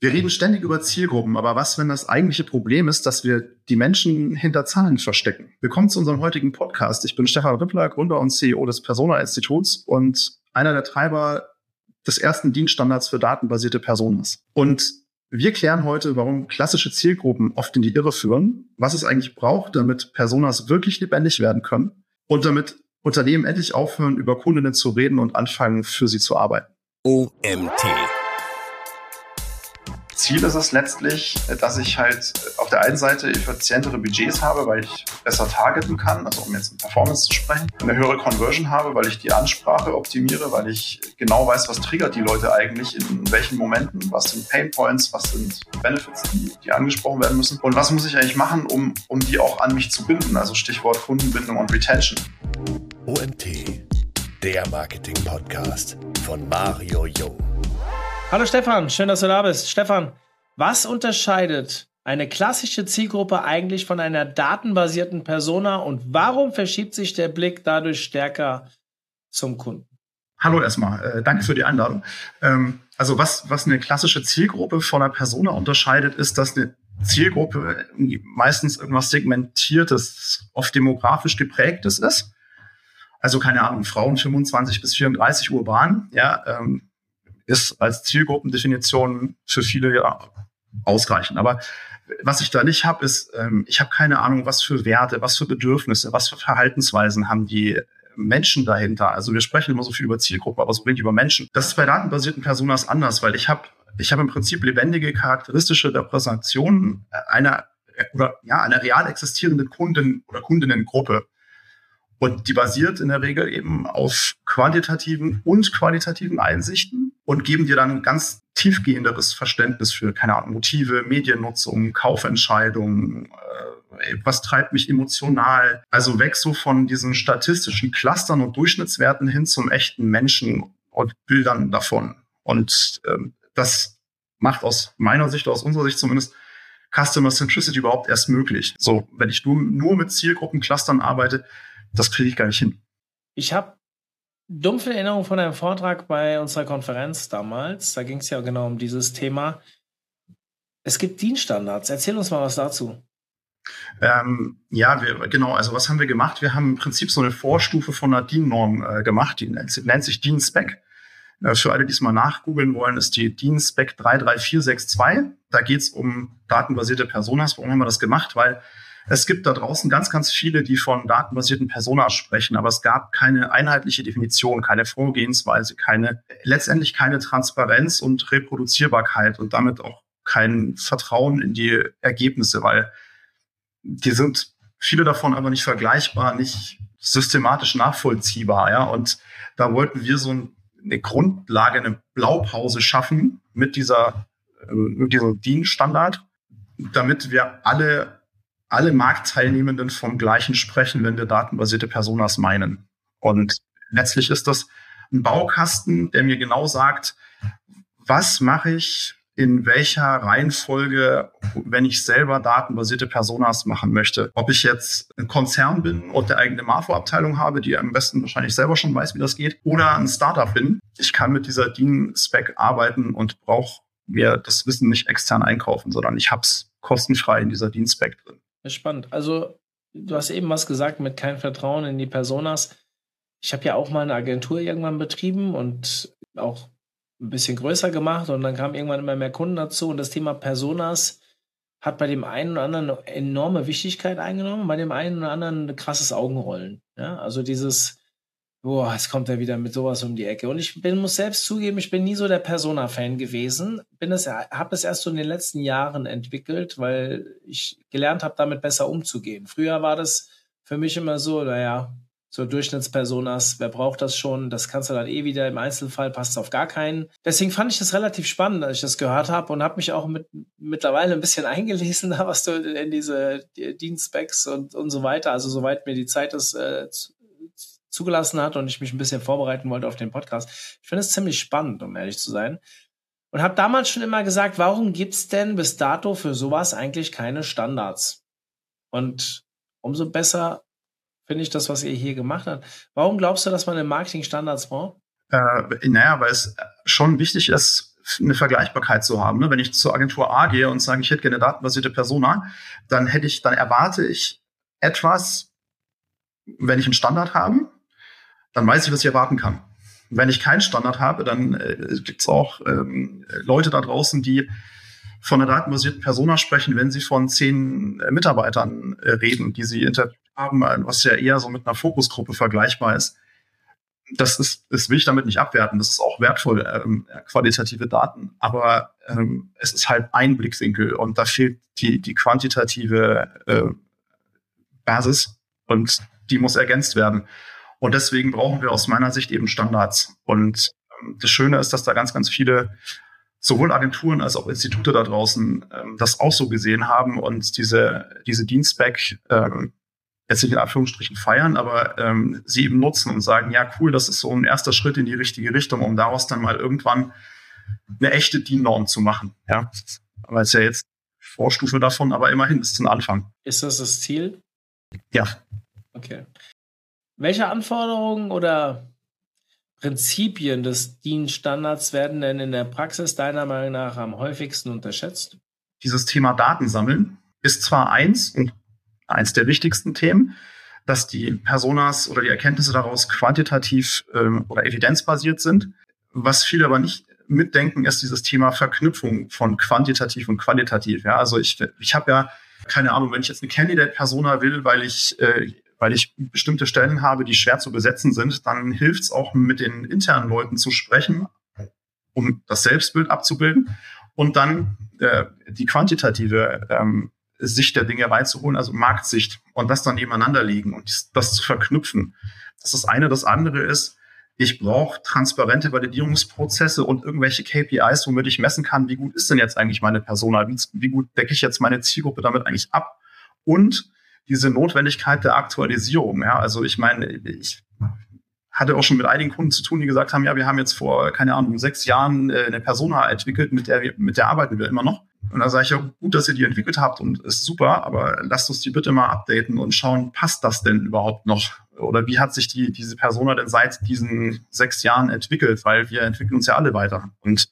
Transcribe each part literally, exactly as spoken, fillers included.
Wir reden ständig über Zielgruppen, aber was, wenn das eigentliche Problem ist, dass wir die Menschen hinter Zahlen verstecken? Willkommen zu unserem heutigen Podcast. Ich bin Stefan Rippler, Gründer und C E O des Persona-Instituts und einer der Treiber des ersten Dienststandards für datenbasierte Personas. Und wir klären heute, warum klassische Zielgruppen oft in die Irre führen, was es eigentlich braucht, damit Personas wirklich lebendig werden können und damit Unternehmen endlich aufhören, über Kundinnen zu reden und anfangen, für sie zu arbeiten. O M T. Ziel ist es letztlich, dass ich halt auf der einen Seite effizientere Budgets habe, weil ich besser targeten kann, also um jetzt in Performance zu sprechen, eine höhere Conversion habe, weil ich die Ansprache optimiere, weil ich genau weiß, was triggert die Leute eigentlich, in welchen Momenten, was sind Pain Points, was sind Benefits, die, die angesprochen werden müssen und was muss ich eigentlich machen, um, um die auch an mich zu binden, also Stichwort Kundenbindung und Retention. O M T, der Marketing-Podcast von Mario Jung. Hallo Stefan, schön, dass du da bist. Stefan, was unterscheidet eine klassische Zielgruppe eigentlich von einer datenbasierten Persona und warum verschiebt sich der Blick dadurch stärker zum Kunden? Hallo erstmal, äh, danke für die Einladung. Ähm, also was, was eine klassische Zielgruppe von einer Persona unterscheidet, ist, dass eine Zielgruppe meistens irgendwas Segmentiertes, oft demografisch geprägtes ist. Also keine Ahnung, Frauen fünfundzwanzig bis vierunddreißig urban, ja, ähm, ist als Zielgruppendefinition für viele ja ausreichend. Aber was ich da nicht habe, ist, ähm, ich habe keine Ahnung, was für Werte, was für Bedürfnisse, was für Verhaltensweisen haben die Menschen dahinter. Also wir sprechen immer so viel über Zielgruppen, aber so wenig über Menschen. Das ist bei datenbasierten Personas anders, weil ich habe ich habe im Prinzip lebendige, charakteristische Repräsentationen einer oder ja einer real existierenden Kunden- oder Kundinnengruppe. Und die basiert in der Regel eben auf quantitativen und qualitativen Einsichten und geben dir dann ein ganz tiefgehenderes Verständnis für, keine Ahnung, Motive, Mediennutzung, Kaufentscheidungen, äh, was treibt mich emotional. Also weg so von diesen statistischen Clustern und Durchschnittswerten hin zum echten Menschen und Bildern davon. Und ähm, das macht aus meiner Sicht, aus unserer Sicht zumindest, Customer Centricity überhaupt erst möglich. So, wenn ich nur, nur mit Zielgruppenclustern arbeite, das kriege ich gar nicht hin. Ich habe dumpfe Erinnerung von einem Vortrag bei unserer Konferenz damals. Da ging es ja genau um dieses Thema. Es gibt Dienststandards. Erzähl uns mal was dazu. Ähm, ja, wir, genau. Also was haben wir gemacht? Wir haben im Prinzip so eine Vorstufe von einer D I N-Norm äh, gemacht. Die nennt, nennt sich D I N-Spec. Äh, für alle, die es mal nachgoogeln wollen, ist die D I N-Spec drei drei vier sechs zwei. Da geht es um datenbasierte Personas. Warum haben wir das gemacht? Weil es gibt da draußen ganz, ganz viele, die von datenbasierten Personas sprechen, aber es gab keine einheitliche Definition, keine Vorgehensweise, keine, letztendlich keine Transparenz und Reproduzierbarkeit und damit auch kein Vertrauen in die Ergebnisse, weil die sind, viele davon aber nicht vergleichbar, nicht systematisch nachvollziehbar, ja, und da wollten wir so eine Grundlage, eine Blaupause schaffen mit dieser, mit diesem D I N-Standard, damit wir alle alle Marktteilnehmenden vom Gleichen sprechen, wenn wir datenbasierte Personas meinen. Und letztlich ist das ein Baukasten, der mir genau sagt, was mache ich in welcher Reihenfolge, wenn ich selber datenbasierte Personas machen möchte. Ob ich jetzt ein Konzern bin und eine eigene Marfo-Abteilung habe, die am besten wahrscheinlich selber schon weiß, wie das geht, oder ein Startup bin. Ich kann mit dieser D I N-Spec arbeiten und brauche mir das Wissen nicht extern einkaufen, sondern ich habe es kostenfrei in dieser D I N-Spec drin. Das ist spannend. Also, du hast eben was gesagt mit kein Vertrauen in die Personas. Ich habe ja auch mal eine Agentur irgendwann betrieben und auch ein bisschen größer gemacht und dann kamen irgendwann immer mehr Kunden dazu und das Thema Personas hat bei dem einen oder anderen eine enorme Wichtigkeit eingenommen, bei dem einen oder anderen ein krasses Augenrollen. Ja? Also dieses, boah, jetzt kommt er wieder mit sowas um die Ecke. Und ich bin, muss selbst zugeben, ich bin nie so der Persona-Fan gewesen. Bin es, habe es erst so in den letzten Jahren entwickelt, weil ich gelernt habe, damit besser umzugehen. Früher war das für mich immer so, naja, so Durchschnittspersonas, wer braucht das schon? Das kannst du dann eh wieder, im Einzelfall passt es auf gar keinen. Deswegen fand ich das relativ spannend, als ich das gehört habe und habe mich auch mit, mittlerweile ein bisschen eingelesen, was du in diese Dienst-Specs und, und so weiter, also soweit mir die Zeit ist, äh, zugelassen hat und ich mich ein bisschen vorbereiten wollte auf den Podcast. Ich finde es ziemlich spannend, um ehrlich zu sein. Und habe damals schon immer gesagt, warum gibt's denn bis dato für sowas eigentlich keine Standards? Und umso besser finde ich das, was ihr hier gemacht habt. Warum glaubst du, dass man im Marketing Standards braucht? Äh, naja, weil es schon wichtig ist, eine Vergleichbarkeit zu haben. Ne? Wenn ich zur Agentur A gehe und sage, ich hätte gerne eine datenbasierte Persona, dann hätte ich, dann erwarte ich etwas, wenn ich einen Standard habe, dann weiß ich, was ich erwarten kann. Wenn ich keinen Standard habe, dann äh, gibt es auch ähm, Leute da draußen, die von einer datenbasierten Persona sprechen, wenn sie von zehn äh, Mitarbeitern äh, reden, die sie interviewt haben, was ja eher so mit einer Fokusgruppe vergleichbar ist. Das ist, das will ich damit nicht abwerten. Das ist auch wertvoll, ähm, qualitative Daten. Aber ähm, es ist halt ein Blickwinkel und da fehlt die, die quantitative äh, Basis und die muss ergänzt werden. Und deswegen brauchen wir aus meiner Sicht eben Standards. Und ähm, das Schöne ist, dass da ganz, ganz viele, sowohl Agenturen als auch Institute da draußen, ähm, das auch so gesehen haben und diese, diese DIN-Spec ähm, jetzt nicht in Anführungsstrichen feiern, aber ähm, sie eben nutzen und sagen, ja cool, das ist so ein erster Schritt in die richtige Richtung, um daraus dann mal irgendwann eine echte DIN-Norm zu machen. Ja, aber es ist ja jetzt Vorstufe davon, aber immerhin ist es ein Anfang. Ist das das Ziel? Ja. Okay. Welche Anforderungen oder Prinzipien des DIN-Standards werden denn in der Praxis deiner Meinung nach am häufigsten unterschätzt? Dieses Thema Datensammeln ist zwar eins und eins der wichtigsten Themen, dass die Personas oder die Erkenntnisse daraus quantitativ ähm, oder evidenzbasiert sind. Was viele aber nicht mitdenken, ist dieses Thema Verknüpfung von quantitativ und qualitativ. Ja, also ich, ich habe ja keine Ahnung, wenn ich jetzt eine Candidate-Persona will, weil ich äh, weil ich bestimmte Stellen habe, die schwer zu besetzen sind, dann hilft es auch, mit den internen Leuten zu sprechen, um das Selbstbild abzubilden und dann äh, die quantitative ähm, Sicht der Dinge reinzuholen, also Marktsicht, und das dann nebeneinander legen und das zu verknüpfen. Das ist das eine. Das andere ist, ich brauche transparente Validierungsprozesse und irgendwelche K P Is, womit ich messen kann, wie gut ist denn jetzt eigentlich meine Persona, wie, wie gut decke ich jetzt meine Zielgruppe damit eigentlich ab, und diese Notwendigkeit der Aktualisierung. Ja, also ich meine, ich hatte auch schon mit einigen Kunden zu tun, die gesagt haben, ja, wir haben jetzt vor, keine Ahnung, sechs Jahren äh, eine Persona entwickelt, mit der wir, mit der arbeiten wir immer noch. Und da sage ich, ja, gut, dass ihr die entwickelt habt und ist super, aber lasst uns die bitte mal updaten und schauen, passt das denn überhaupt noch? Oder wie hat sich die, diese Persona denn seit diesen sechs Jahren entwickelt? Weil wir entwickeln uns ja alle weiter. Und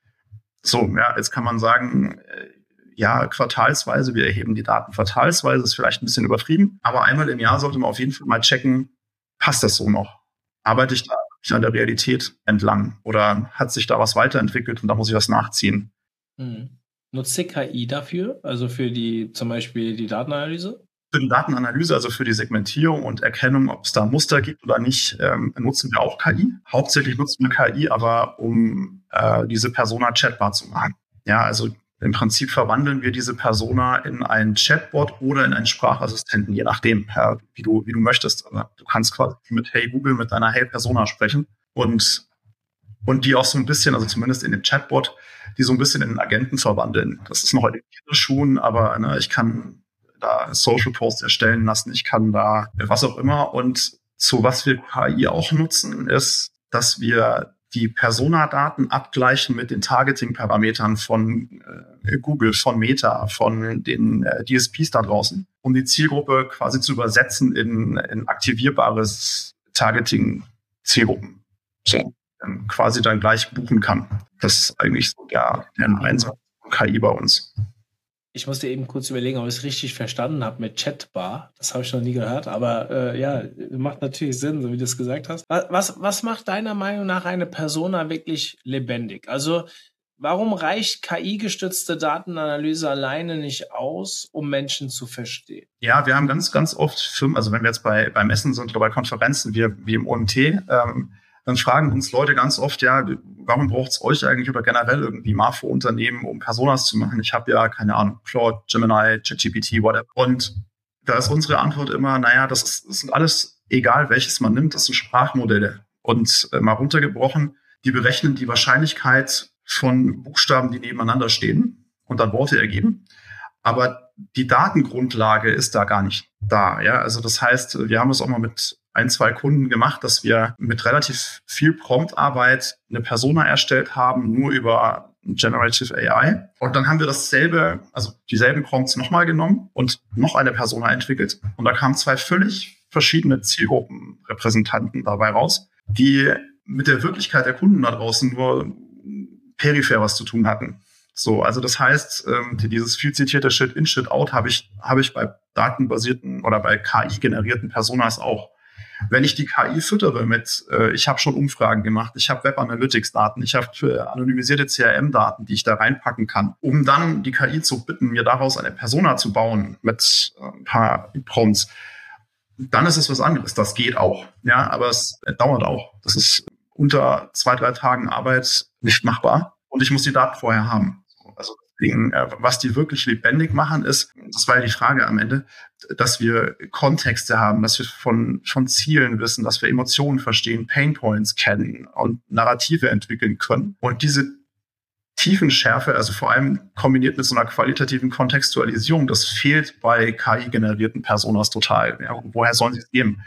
so, ja, jetzt kann man sagen, äh, ja, quartalsweise, wir erheben die Daten quartalsweise, ist vielleicht ein bisschen übertrieben, aber einmal im Jahr sollte man auf jeden Fall mal checken, passt das so noch? Arbeite ich da an der Realität entlang oder hat sich da was weiterentwickelt und da muss ich was nachziehen? Hm. Nutzt ihr K I dafür, also für die zum Beispiel die Datenanalyse? Für die Datenanalyse, also für die Segmentierung und Erkennung, ob es da Muster gibt oder nicht, ähm, nutzen wir auch K I. Hauptsächlich nutzen wir K I, aber um äh, diese Persona chatbar zu machen. Ja, also im Prinzip verwandeln wir diese Persona in einen Chatbot oder in einen Sprachassistenten, je nachdem, ja, wie du, wie du möchtest. Aber du kannst quasi mit Hey Google, mit deiner Hey Persona sprechen und, und die auch so ein bisschen, also zumindest in dem Chatbot, die so ein bisschen in einen Agenten verwandeln. Das ist noch in den Kinderschuhen, aber ne, ich kann da Social Posts erstellen lassen, ich kann da was auch immer. Und zu was wir K I auch nutzen, ist, dass wir die Persona-Daten abgleichen mit den Targeting-Parametern von äh, Google, von Meta, von den äh, D S Ps da draußen, um die Zielgruppe quasi zu übersetzen in, in aktivierbares Targeting-Zielgruppen. So, ähm, quasi dann gleich buchen kann. Das ist eigentlich so der, der Einsatz von K I bei uns. Ich musste eben kurz überlegen, ob ich es richtig verstanden habe mit Chatbar. Das habe ich noch nie gehört, aber äh, ja, macht natürlich Sinn, so wie du es gesagt hast. Was, was macht deiner Meinung nach eine Persona wirklich lebendig? Also warum reicht K I-gestützte Datenanalyse alleine nicht aus, um Menschen zu verstehen? Ja, wir haben ganz, ganz oft Firmen, also wenn wir jetzt bei beim Essen sind oder bei Konferenzen, wie, wie im O M T, ähm, dann fragen uns Leute ganz oft, ja, warum braucht es euch eigentlich oder generell irgendwie Marfo-Unternehmen, um Personas zu machen? Ich habe ja, keine Ahnung, Claude, Gemini, ChatGPT, whatever. Und da ist unsere Antwort immer, naja, das, ist, das sind alles, egal welches man nimmt, das sind Sprachmodelle. Und äh, mal runtergebrochen, die berechnen die Wahrscheinlichkeit von Buchstaben, die nebeneinander stehen und dann Worte ergeben. Aber die Datengrundlage ist da gar nicht da. Ja, also das heißt, wir haben es auch mal mit ein, zwei Kunden gemacht, dass wir mit relativ viel Promptarbeit eine Persona erstellt haben, nur über Generative A I. Und dann haben wir dasselbe, also dieselben Prompts nochmal genommen und noch eine Persona entwickelt. Und da kamen zwei völlig verschiedene Zielgruppenrepräsentanten dabei raus, die mit der Wirklichkeit der Kunden da draußen nur peripher was zu tun hatten. So, also das heißt, ähm, dieses viel zitierte Shit-in, Shit-out habe ich, habe ich bei datenbasierten oder bei K I-generierten Personas auch. Wenn ich die K I füttere mit, äh, ich habe schon Umfragen gemacht, ich habe Web-Analytics-Daten, ich habe anonymisierte C R M-Daten, die ich da reinpacken kann, um dann die K I zu bitten, mir daraus eine Persona zu bauen mit äh, ein paar Prompts, dann ist es was anderes. Das geht auch, ja, aber es dauert auch. Das ist unter zwei, drei Tagen Arbeit nicht machbar und ich muss die Daten vorher haben. Also deswegen, was die wirklich lebendig machen, ist, das war ja die Frage am Ende, dass wir Kontexte haben, dass wir von, von Zielen wissen, dass wir Emotionen verstehen, Painpoints kennen und Narrative entwickeln können. Und diese Tiefenschärfe, also vor allem kombiniert mit so einer qualitativen Kontextualisierung, das fehlt bei K I-generierten Personas total. Ja, woher sollen sie es geben,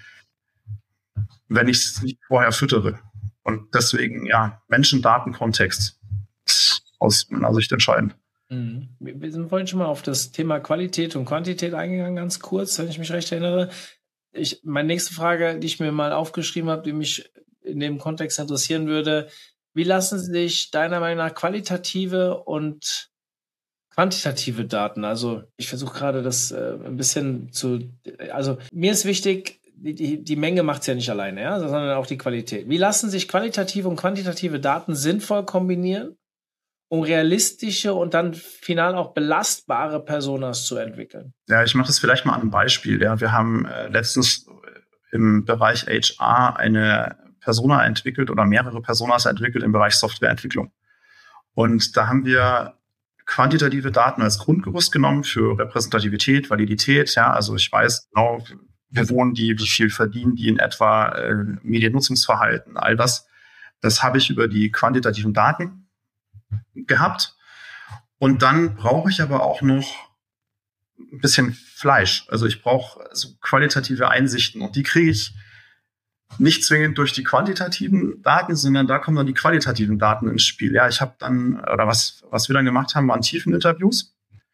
wenn ich es nicht vorher füttere? Und deswegen, ja, Menschen, Daten, Kontext. Aus meiner Sicht entscheidend. Mhm. Wir sind vorhin schon mal auf das Thema Qualität und Quantität eingegangen, ganz kurz, wenn ich mich recht erinnere. Ich, meine nächste Frage, die ich mir mal aufgeschrieben habe, die mich in dem Kontext interessieren würde, wie lassen sich deiner Meinung nach qualitative und quantitative Daten, also ich versuche gerade das äh, ein bisschen zu, also mir ist wichtig, die, die, die Menge macht es ja nicht alleine, ja, sondern auch die Qualität. Wie lassen sich qualitative und quantitative Daten sinnvoll kombinieren, um realistische und dann final auch belastbare Personas zu entwickeln? Ja, ich mache das vielleicht mal an einem Beispiel. Ja, wir haben äh, letztens im Bereich H R eine Persona entwickelt oder mehrere Personas entwickelt im Bereich Softwareentwicklung. Und da haben wir quantitative Daten als Grundgerüst genommen für Repräsentativität, Validität. Ja, also ich weiß genau, wo wohnen die, wie viel verdienen die in etwa, äh, Mediennutzungsverhalten, all das. Das habe ich über die quantitativen Daten gehabt. Und dann brauche ich aber auch noch ein bisschen Fleisch. Also ich brauche so qualitative Einsichten und die kriege ich nicht zwingend durch die quantitativen Daten, sondern da kommen dann die qualitativen Daten ins Spiel. Ja, ich habe dann, oder was, was wir dann gemacht haben, waren Tiefeninterviews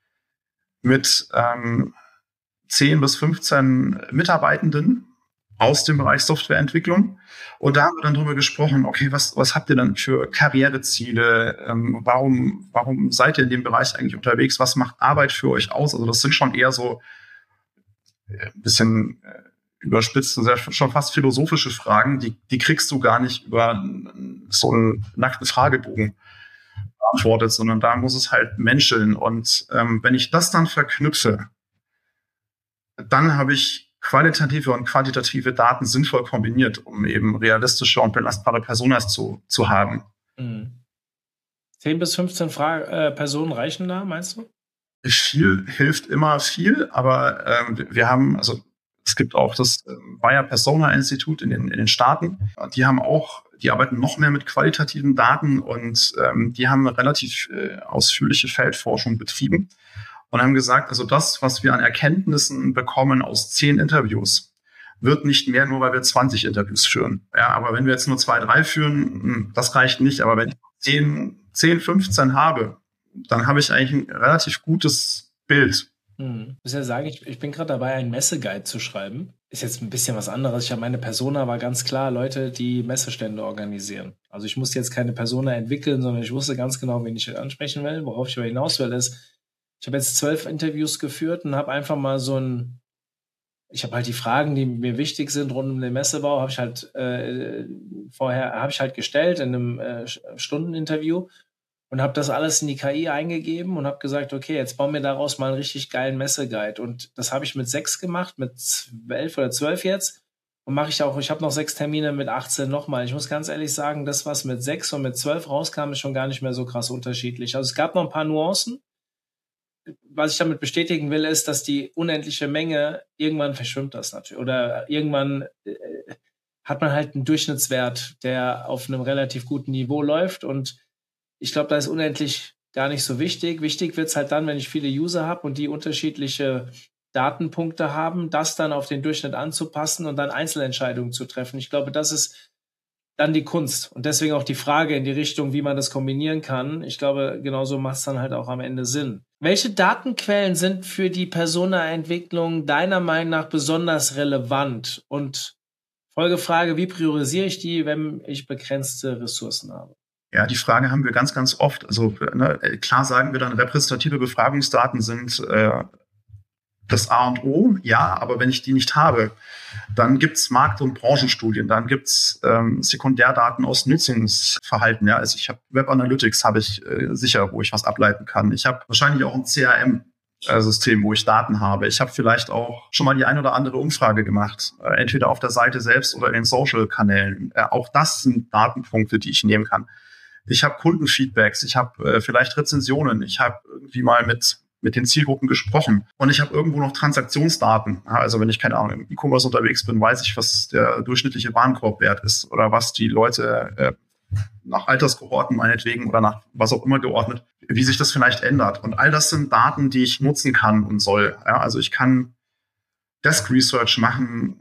mit ähm, zehn bis fünfzehn Mitarbeitenden aus dem Bereich Softwareentwicklung. Und da haben wir dann drüber gesprochen, okay, was, was habt ihr dann für Karriereziele? Ähm, warum, warum seid ihr in dem Bereich eigentlich unterwegs? Was macht Arbeit für euch aus? Also das sind schon eher so äh, ein bisschen äh, überspitzt, sehr, schon fast philosophische Fragen, die, die kriegst du gar nicht über so einen nackten Fragebogen beantwortet, sondern da muss es halt menscheln. Und ähm, wenn ich das dann verknüpfe, dann habe ich qualitative und quantitative Daten sinnvoll kombiniert, um eben realistische und belastbare Personas zu, zu haben. Mhm. zehn bis fünfzehn Fra- äh, Personen reichen da, meinst du? Viel hilft immer viel, aber ähm, wir haben, also es gibt auch das ähm, Bayer Persona Institut in den, in den Staaten. Die haben auch, die arbeiten noch mehr mit qualitativen Daten und ähm, die haben eine relativ äh, ausführliche Feldforschung betrieben. Und haben gesagt, also das, was wir an Erkenntnissen bekommen aus zehn Interviews, wird nicht mehr, nur weil wir zwanzig Interviews führen. Ja, aber wenn wir jetzt nur zwei, drei führen, das reicht nicht. Aber wenn ich zehn, zehn, fünfzehn habe, dann habe ich eigentlich ein relativ gutes Bild. Hm. Ich muss ja sagen, ich, ich bin gerade dabei, einen Messeguide zu schreiben. Ist jetzt ein bisschen was anderes. Ich habe meine Persona, war ganz klar Leute, die Messestände organisieren. Also ich musste jetzt keine Persona entwickeln, sondern ich wusste ganz genau, wen ich ansprechen will. Worauf ich aber hinaus will, ist, ich habe jetzt zwölf Interviews geführt und habe einfach mal so ein, ich habe halt die Fragen, die mir wichtig sind rund um den Messebau, habe ich halt äh, vorher, habe ich halt gestellt in einem äh, Stundeninterview und habe das alles in die K I eingegeben und habe gesagt, okay, jetzt bauen wir daraus mal einen richtig geilen Messeguide. Und das habe ich mit sechs gemacht, mit zwölf oder zwölf jetzt. Und mache ich auch, ich habe noch sechs Termine mit achtzehn nochmal. Ich muss ganz ehrlich sagen, das, was mit sechs und mit zwölf rauskam, ist schon gar nicht mehr so krass unterschiedlich. Also es gab noch ein paar Nuancen. Was ich damit bestätigen will, ist, dass die unendliche Menge, irgendwann verschwimmt das natürlich. Oder irgendwann äh, hat man halt einen Durchschnittswert, der auf einem relativ guten Niveau läuft. Und ich glaube, da ist unendlich gar nicht so wichtig. Wichtig wird es halt dann, wenn ich viele User habe und die unterschiedliche Datenpunkte haben, das dann auf den Durchschnitt anzupassen und dann Einzelentscheidungen zu treffen. Ich glaube, das ist dann die Kunst. Und deswegen auch die Frage in die Richtung, wie man das kombinieren kann. Ich glaube, genauso macht es dann halt auch am Ende Sinn. Welche Datenquellen sind für die Persona-Entwicklung deiner Meinung nach besonders relevant? Und Folgefrage, wie priorisiere ich die, wenn ich begrenzte Ressourcen habe? Ja, die Frage haben wir ganz, ganz oft. Also ne, klar sagen wir dann, repräsentative Befragungsdaten sind äh, das A und O. Ja, aber wenn ich die nicht habe, dann gibt's Markt- und Branchenstudien, dann gibt's ähm, Sekundärdaten aus Nutzungsverhalten. Ja, also ich habe Web Analytics, habe ich äh, sicher, wo ich was ableiten kann. Ich habe wahrscheinlich auch ein C R M. System, wo ich Daten habe. Ich habe vielleicht auch schon mal die ein oder andere Umfrage gemacht, äh, entweder auf der Seite selbst oder in den Social-Kanälen. Äh, auch das sind Datenpunkte, die ich nehmen kann. Ich habe Kundenfeedbacks, ich habe äh, vielleicht Rezensionen, ich habe irgendwie mal mit mit den Zielgruppen gesprochen und ich habe irgendwo noch Transaktionsdaten. Ja, also wenn ich, keine Ahnung, im E-Commerce unterwegs bin, weiß ich, was der durchschnittliche Warenkorbwert ist oder was die Leute äh, nach Alterskohorten meinetwegen oder nach was auch immer geordnet, wie sich das vielleicht ändert. Und all das sind Daten, die ich nutzen kann und soll. Ja, also ich kann Desk Research machen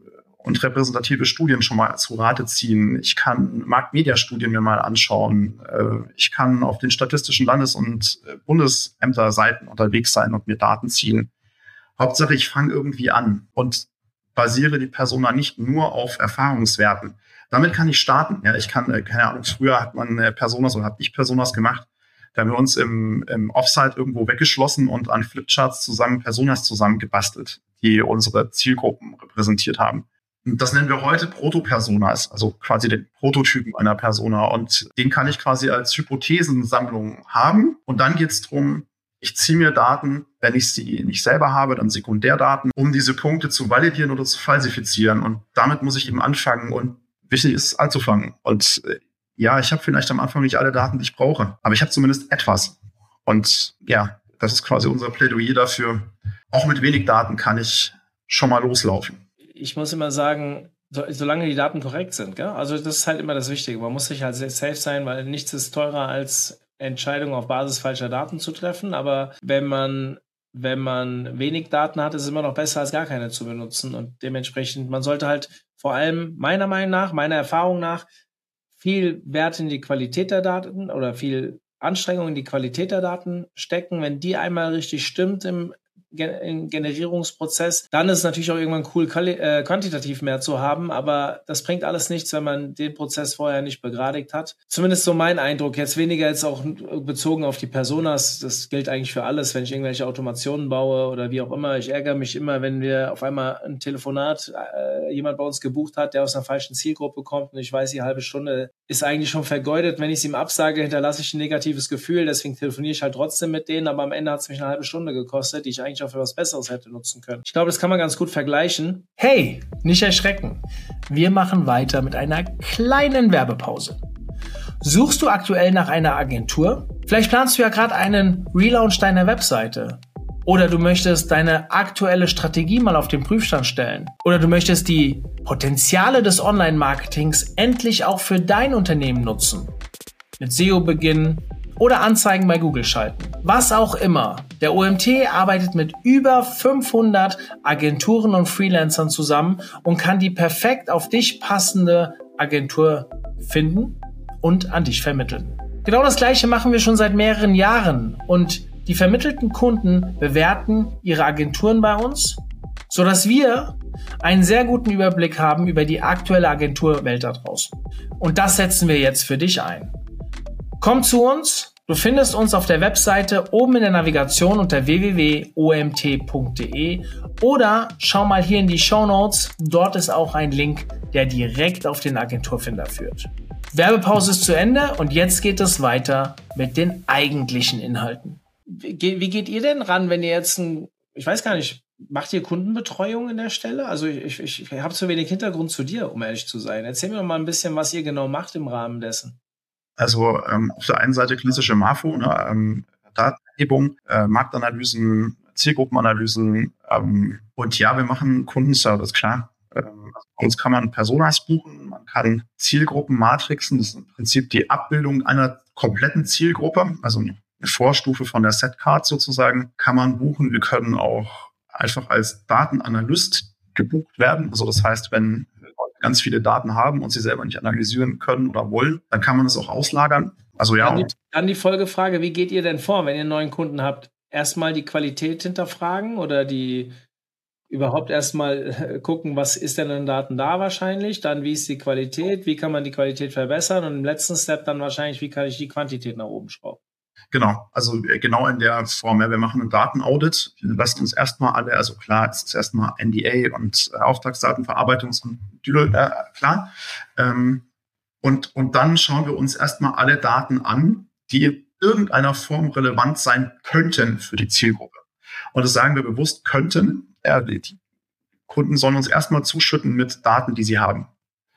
und repräsentative Studien schon mal zu Rate ziehen. Ich kann Marktmedia-Studien mir mal anschauen. Ich kann auf den statistischen Landes- und Bundesämter-Seiten unterwegs sein und mir Daten ziehen. Hauptsache, ich fange irgendwie an und basiere die Persona nicht nur auf Erfahrungswerten. Damit kann ich starten. Ja, ich kann, keine Ahnung, früher hat man Personas oder habe ich Personas gemacht. Da haben wir uns im, im Offsite irgendwo weggeschlossen und an Flipcharts zusammen Personas zusammengebastelt, die unsere Zielgruppen repräsentiert haben. Und das nennen wir heute Proto-Personas, also quasi den Prototypen einer Persona. Und den kann ich quasi als Hypothesensammlung haben. Und dann geht es darum, ich ziehe mir Daten, wenn ich sie nicht selber habe, dann Sekundärdaten, um diese Punkte zu validieren oder zu falsifizieren. Und damit muss ich eben anfangen und wichtig ist, anzufangen. Und äh, ja, ich habe vielleicht am Anfang nicht alle Daten, die ich brauche, aber ich habe zumindest etwas. Und ja, das ist quasi unser Plädoyer dafür. Auch mit wenig Daten kann ich schon mal loslaufen. Ich muss immer sagen, so, solange die Daten korrekt sind, gell? Also das ist halt immer das Wichtige. Man muss sich halt safe sein, weil nichts ist teurer als Entscheidungen auf Basis falscher Daten zu treffen. Aber wenn man wenn man wenig Daten hat, ist es immer noch besser, als gar keine zu benutzen. Und dementsprechend, man sollte halt vor allem meiner Meinung nach, meiner Erfahrung nach, viel Wert in die Qualität der Daten oder viel Anstrengung in die Qualität der Daten stecken. Wenn die einmal richtig stimmt im im Generierungsprozess, dann ist es natürlich auch irgendwann cool, quali- äh, quantitativ mehr zu haben, aber das bringt alles nichts, wenn man den Prozess vorher nicht begradigt hat. Zumindest so mein Eindruck, jetzt weniger jetzt auch bezogen auf die Personas, das gilt eigentlich für alles, wenn ich irgendwelche Automationen baue oder wie auch immer. Ich ärgere mich immer, wenn wir auf einmal ein Telefonat, äh, jemand bei uns gebucht hat, der aus einer falschen Zielgruppe kommt und ich weiß, die halbe Stunde ist eigentlich schon vergeudet. Wenn ich es ihm absage, hinterlasse ich ein negatives Gefühl, deswegen telefoniere ich halt trotzdem mit denen, aber am Ende hat es mich eine halbe Stunde gekostet, die ich eigentlich auch für was Besseres hätte nutzen können. Ich glaube, das kann man ganz gut vergleichen. Hey, nicht erschrecken. Wir machen weiter mit einer kleinen Werbepause. Suchst du aktuell nach einer Agentur? Vielleicht planst du ja gerade einen Relaunch deiner Webseite. Oder du möchtest deine aktuelle Strategie mal auf den Prüfstand stellen. Oder du möchtest die Potenziale des Online-Marketings endlich auch für dein Unternehmen nutzen. Mit S E O beginnen oder Anzeigen bei Google schalten. Was auch immer. Der O M T arbeitet mit über fünfhundert Agenturen und Freelancern zusammen und kann die perfekt auf dich passende Agentur finden und an dich vermitteln. Genau das Gleiche machen wir schon seit mehreren Jahren und die vermittelten Kunden bewerten ihre Agenturen bei uns, sodass wir einen sehr guten Überblick haben über die aktuelle Agenturwelt da draußen. Und das setzen wir jetzt für dich ein. Komm zu uns, du findest uns auf der Webseite oben in der Navigation unter w w w punkt o m t punkt d e oder schau mal hier in die Shownotes, dort ist auch ein Link, der direkt auf den Agenturfinder führt. Werbepause ist zu Ende und jetzt geht es weiter mit den eigentlichen Inhalten. Wie, wie geht ihr denn ran, wenn ihr jetzt ein, ich weiß gar nicht, macht ihr Kundenbetreuung in der Stelle? Also ich, ich, ich habe zu wenig Hintergrund zu dir, um ehrlich zu sein. Erzähl mir doch mal ein bisschen, was ihr genau macht im Rahmen dessen. Also ähm, auf der einen Seite klassische Marfo, ne, ähm, Datenerhebung, äh, Marktanalysen, Zielgruppenanalysen ähm, und ja, wir machen Kundenservice, klar. Ähm, also bei uns kann man Personas buchen, man kann Zielgruppen matrixen, das ist im Prinzip die Abbildung einer kompletten Zielgruppe, also eine Vorstufe von der Setcard sozusagen, kann man buchen. Wir können auch einfach als Datenanalyst gebucht werden. Also das heißt, wenn ganz viele Daten haben und sie selber nicht analysieren können oder wollen, dann kann man es auch auslagern. Also ja. Dann die, dann die Folgefrage, wie geht ihr denn vor, wenn ihr einen neuen Kunden habt? Erstmal die Qualität hinterfragen oder die überhaupt erstmal gucken, was ist denn an Daten da wahrscheinlich, dann wie ist die Qualität, wie kann man die Qualität verbessern und im letzten Step dann wahrscheinlich, wie kann ich die Quantität nach oben schrauben. Genau, also genau in der Form. Ja, wir machen einen Datenaudit, wir lassen uns erstmal alle, also klar, es ist erstmal N D A und äh, Auftragsdatenverarbeitungs- und Dü- äh, klar. Ähm, und, und dann schauen wir uns erstmal alle Daten an, die in irgendeiner Form relevant sein könnten für die Zielgruppe. Und das sagen wir bewusst könnten. Ja, die Kunden sollen uns erstmal zuschütten mit Daten, die sie haben.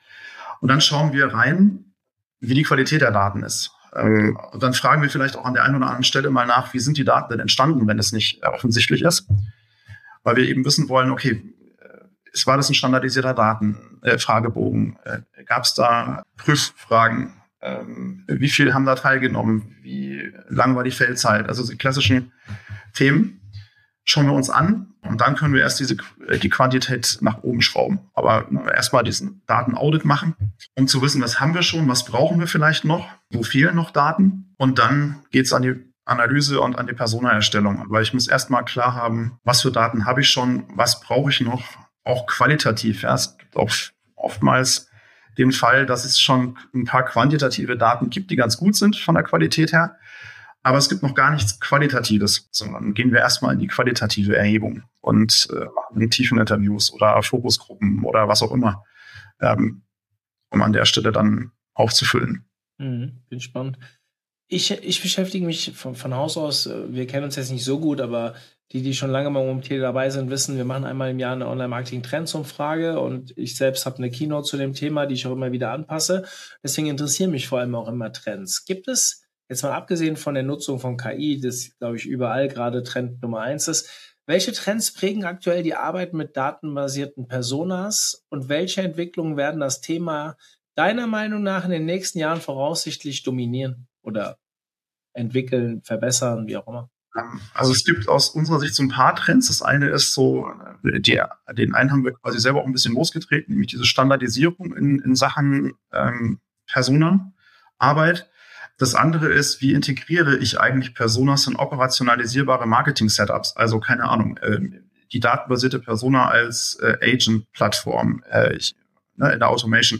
Und dann schauen wir rein, wie die Qualität der Daten ist. Ähm, und dann fragen wir vielleicht auch an der einen oder anderen Stelle mal nach, wie sind die Daten denn entstanden, wenn es nicht äh, offensichtlich ist. Weil wir eben wissen wollen, okay, äh, war das ein standardisierter Datenfragebogen? Äh, äh, Gab es da Prüffragen? Ähm, wie viel haben da teilgenommen? Wie lang war die Feldzeit? Also die klassischen Themen schauen wir uns an und dann können wir erst diese, die Quantität nach oben schrauben. Aber erstmal diesen Datenaudit machen, um zu wissen, was haben wir schon, was brauchen wir vielleicht noch, wo fehlen noch Daten. Und dann geht es an die Analyse und an die Persona-Erstellung. Weil ich muss erstmal klar haben, was für Daten habe ich schon, was brauche ich noch, auch qualitativ. Ja, es gibt auch oftmals den Fall, dass es schon ein paar quantitative Daten gibt, die ganz gut sind von der Qualität her. Aber es gibt noch gar nichts Qualitatives, sondern gehen wir erstmal in die qualitative Erhebung und äh, machen tiefen Interviews oder Fokusgruppen oder was auch immer, ähm, um an der Stelle dann aufzufüllen. Mhm, bin spannend. Ich, ich beschäftige mich von, von Haus aus, wir kennen uns jetzt nicht so gut, aber die, die schon lange mal im T dabei sind, wissen, wir machen einmal im Jahr eine Online-Marketing-Trendsumfrage und ich selbst habe eine Keynote zu dem Thema, die ich auch immer wieder anpasse. Deswegen interessieren mich vor allem auch immer Trends. Gibt es, jetzt mal abgesehen von der Nutzung von K I, das, glaube ich, überall gerade Trend Nummer eins ist, welche Trends prägen aktuell die Arbeit mit datenbasierten Personas und welche Entwicklungen werden das Thema deiner Meinung nach in den nächsten Jahren voraussichtlich dominieren oder entwickeln, verbessern, wie auch immer? Also es gibt aus unserer Sicht so ein paar Trends. Das eine ist so, die, den einen haben wir quasi selber auch ein bisschen losgetreten, nämlich diese Standardisierung in, in Sachen ähm, Persona-Arbeit. Das andere ist, wie integriere ich eigentlich Personas in operationalisierbare Marketing-Setups? Also keine Ahnung, äh, die datenbasierte Persona als äh, Agent-Plattform äh, ich, ne, in der Automation.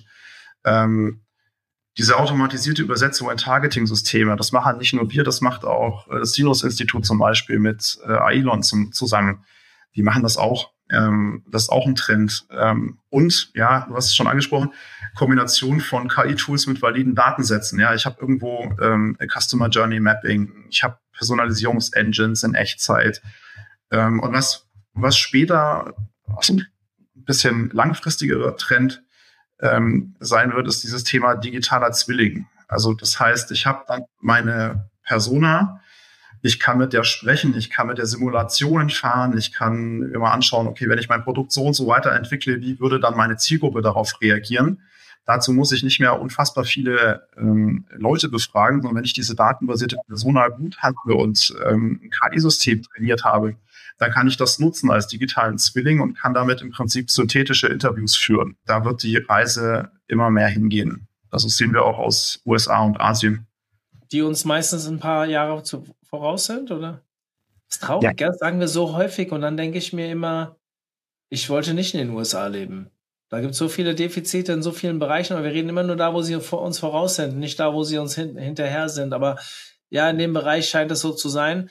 Ähm, diese automatisierte Übersetzung in Targeting-Systeme, das machen nicht nur wir, das macht auch äh, das Sinus-Institut zum Beispiel mit äh, Ailon zum, zusammen. Die machen das auch. Ähm, das ist auch ein Trend. Ähm, und, ja, du hast es schon angesprochen, Kombination von K I-Tools mit validen Datensätzen. Ja, ich habe irgendwo ähm, Customer Journey Mapping, ich habe Personalisierungsengines in Echtzeit. Ähm, und was, was später also ein bisschen langfristigerer Trend ähm, sein wird, ist dieses Thema digitaler Zwilling. Also das heißt, ich habe dann meine Persona, ich kann mit der sprechen, ich kann mit der Simulationen fahren, ich kann mir mal anschauen, okay, wenn ich mein Produkt so und so weiterentwickle, wie würde dann meine Zielgruppe darauf reagieren? Dazu muss ich nicht mehr unfassbar viele ähm, Leute befragen, sondern wenn ich diese datenbasierte Persona gut habe und ähm, ein K I-System trainiert habe, dann kann ich das nutzen als digitalen Zwilling und kann damit im Prinzip synthetische Interviews führen. Da wird die Reise immer mehr hingehen. Das sehen wir auch aus U S A und Asien. Die uns meistens ein paar Jahre zu, voraus sind, oder? Das ist traurig, ja. Das sagen wir so häufig und dann denke ich mir immer, ich wollte nicht in den U S A leben. Da gibt es so viele Defizite in so vielen Bereichen, aber wir reden immer nur da, wo sie vor uns voraus sind, nicht da, wo sie uns hin, hinterher sind. Aber ja, in dem Bereich scheint es so zu sein.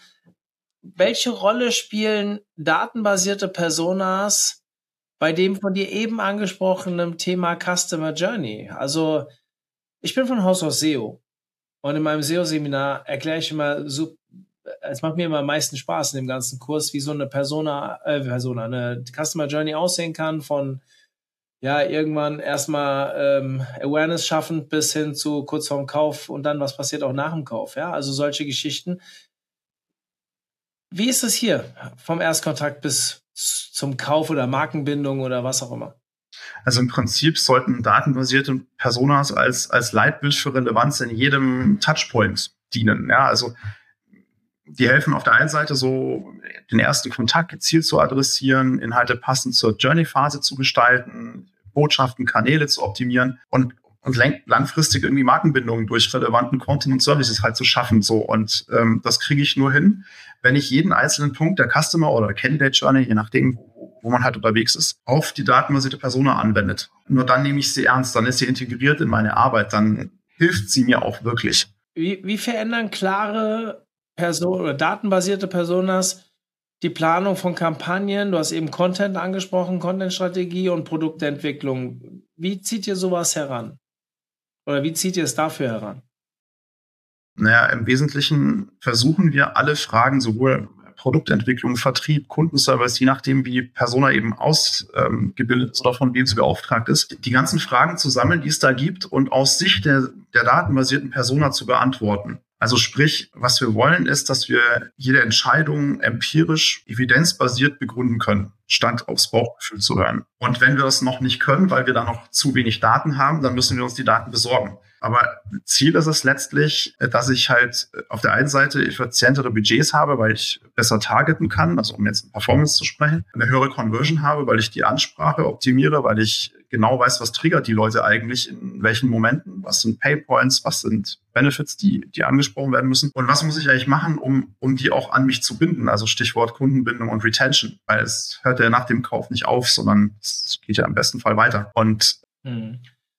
Welche Rolle spielen datenbasierte Personas bei dem von dir eben angesprochenen Thema Customer Journey? Also ich bin von Haus aus S E O und in meinem S E O-Seminar erkläre ich immer, so, es macht mir immer am meisten Spaß in dem ganzen Kurs, wie so eine Persona, äh, Persona, eine Customer Journey aussehen kann von ja, irgendwann erstmal ähm, Awareness schaffen bis hin zu kurz vorm Kauf und dann, was passiert auch nach dem Kauf, ja, also solche Geschichten. Wie ist es hier vom Erstkontakt bis zum Kauf oder Markenbindung oder was auch immer? Also im Prinzip sollten datenbasierte Personas als, als Leitbild für Relevanz in jedem Touchpoint dienen, ja, also die helfen auf der einen Seite so, den ersten Kontakt gezielt zu adressieren, Inhalte passend zur Journey-Phase zu gestalten, Botschaften, Kanäle zu optimieren und, und langfristig irgendwie Markenbindungen durch relevanten Content und Services halt zu schaffen. So. Und ähm, das kriege ich nur hin, wenn ich jeden einzelnen Punkt der Customer oder Candidate Journey, je nachdem, wo, wo man halt unterwegs ist, auf die datenbasierte Persona anwendet. Nur dann nehme ich sie ernst, dann ist sie integriert in meine Arbeit, dann hilft sie mir auch wirklich. Wie, wie verändern klare Person oder datenbasierte Personas die Planung von Kampagnen? Du hast eben Content angesprochen, Content-Strategie und Produktentwicklung. Wie zieht ihr sowas heran? Oder wie zieht ihr es dafür heran? Naja, im Wesentlichen versuchen wir alle Fragen, sowohl Produktentwicklung, Vertrieb, Kundenservice, je nachdem, wie Persona eben ausgebildet ist oder von wem sie beauftragt ist, die ganzen Fragen zu sammeln, die es da gibt und aus Sicht der, der datenbasierten Persona zu beantworten. Also sprich, was wir wollen, ist, dass wir jede Entscheidung empirisch, evidenzbasiert begründen können, statt aufs Bauchgefühl zu hören. Und wenn wir das noch nicht können, weil wir da noch zu wenig Daten haben, dann müssen wir uns die Daten besorgen. Aber Ziel ist es letztlich, dass ich halt auf der einen Seite effizientere Budgets habe, weil ich besser targeten kann, also um jetzt in Performance zu sprechen, eine höhere Conversion habe, weil ich die Ansprache optimiere, weil ich genau weiß, was triggert die Leute eigentlich in welchen Momenten, was sind Paypoints, was sind Benefits, die, die angesprochen werden müssen und was muss ich eigentlich machen, um, um die auch an mich zu binden, also Stichwort Kundenbindung und Retention, weil es hört ja nach dem Kauf nicht auf, sondern es geht ja im besten Fall weiter. Und hm.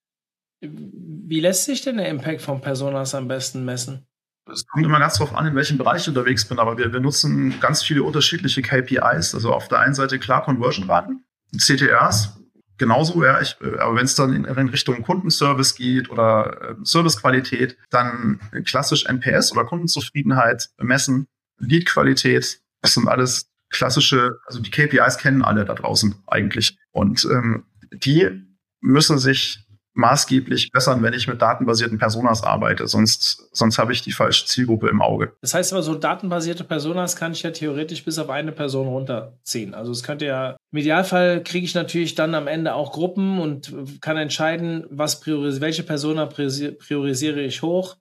Wie lässt sich denn der Impact von Personas am besten messen? Es kommt immer ganz drauf an, in welchem Bereich ich unterwegs bin, aber wir, wir nutzen ganz viele unterschiedliche K P Is. Also auf der einen Seite klar Conversion-Raten, C T Rs, genauso, ja. Ich, aber wenn es dann in, in Richtung Kundenservice geht oder äh, Servicequalität, dann klassisch N P S oder Kundenzufriedenheit messen, Lead-Qualität, das sind alles klassische, also die K P Is kennen alle da draußen eigentlich. Und ähm, die müssen sich maßgeblich bessern, wenn ich mit datenbasierten Personas arbeite. Sonst, sonst habe ich die falsche Zielgruppe im Auge. Das heißt aber, so datenbasierte Personas kann ich ja theoretisch bis auf eine Person runterziehen. Also es könnte ja, im Idealfall kriege ich natürlich dann am Ende auch Gruppen und kann entscheiden, was prioris- welche Persona priorisiere ich hoch.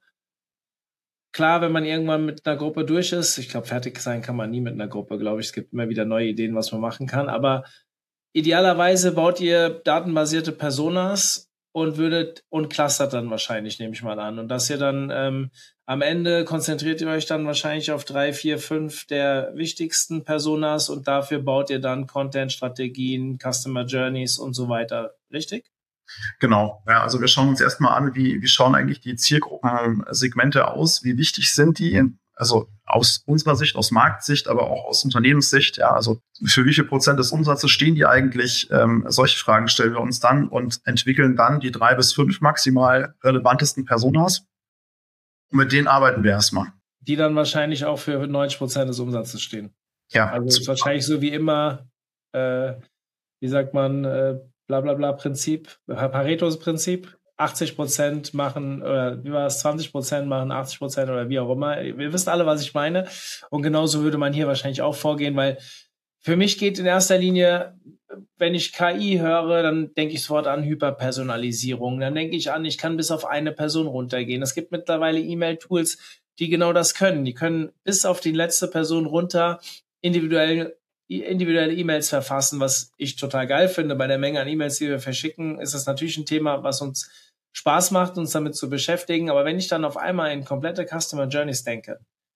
Klar, wenn man irgendwann mit einer Gruppe durch ist, ich glaube, fertig sein kann man nie mit einer Gruppe, glaube ich. Es gibt immer wieder neue Ideen, was man machen kann. Aber idealerweise baut ihr datenbasierte Personas und würdet und clustert dann wahrscheinlich, nehme ich mal an. Und dass ihr dann ähm, am Ende konzentriert ihr euch dann wahrscheinlich auf drei, vier, fünf der wichtigsten Personas und dafür baut ihr dann Content-Strategien, Customer Journeys und so weiter. Richtig? Genau. Ja, also wir schauen uns erstmal an, wie, wie schauen eigentlich die Zielgruppensegmente aus, wie wichtig sind die, also aus unserer Sicht, aus Marktsicht, aber auch aus Unternehmenssicht, ja, also für wie viel Prozent des Umsatzes stehen die eigentlich? Ähm, solche Fragen stellen wir uns dann und entwickeln dann die drei bis fünf maximal relevantesten Personas. Und mit denen arbeiten wir erstmal. Die dann wahrscheinlich auch für neunzig Prozent des Umsatzes stehen. Ja. Also ist wahrscheinlich so wie immer, äh, wie sagt man, äh, bla bla bla Prinzip, Paretos Prinzip. achtzig Prozent machen, oder wie war es, zwanzig Prozent machen achtzig Prozent oder wie auch immer. Wir wissen alle, was ich meine. Und genauso würde man hier wahrscheinlich auch vorgehen, weil für mich geht in erster Linie, wenn ich K I höre, dann denke ich sofort an Hyperpersonalisierung. Dann denke ich an, ich kann bis auf eine Person runtergehen. Es gibt mittlerweile E-Mail-Tools, die genau das können. Die können bis auf die letzte Person runter individuell individuelle E-Mails verfassen, was ich total geil finde. Bei der Menge an E-Mails, die wir verschicken, ist das natürlich ein Thema, was uns Spaß macht, uns damit zu beschäftigen. Aber wenn ich dann auf einmal in komplette Customer Journeys denke,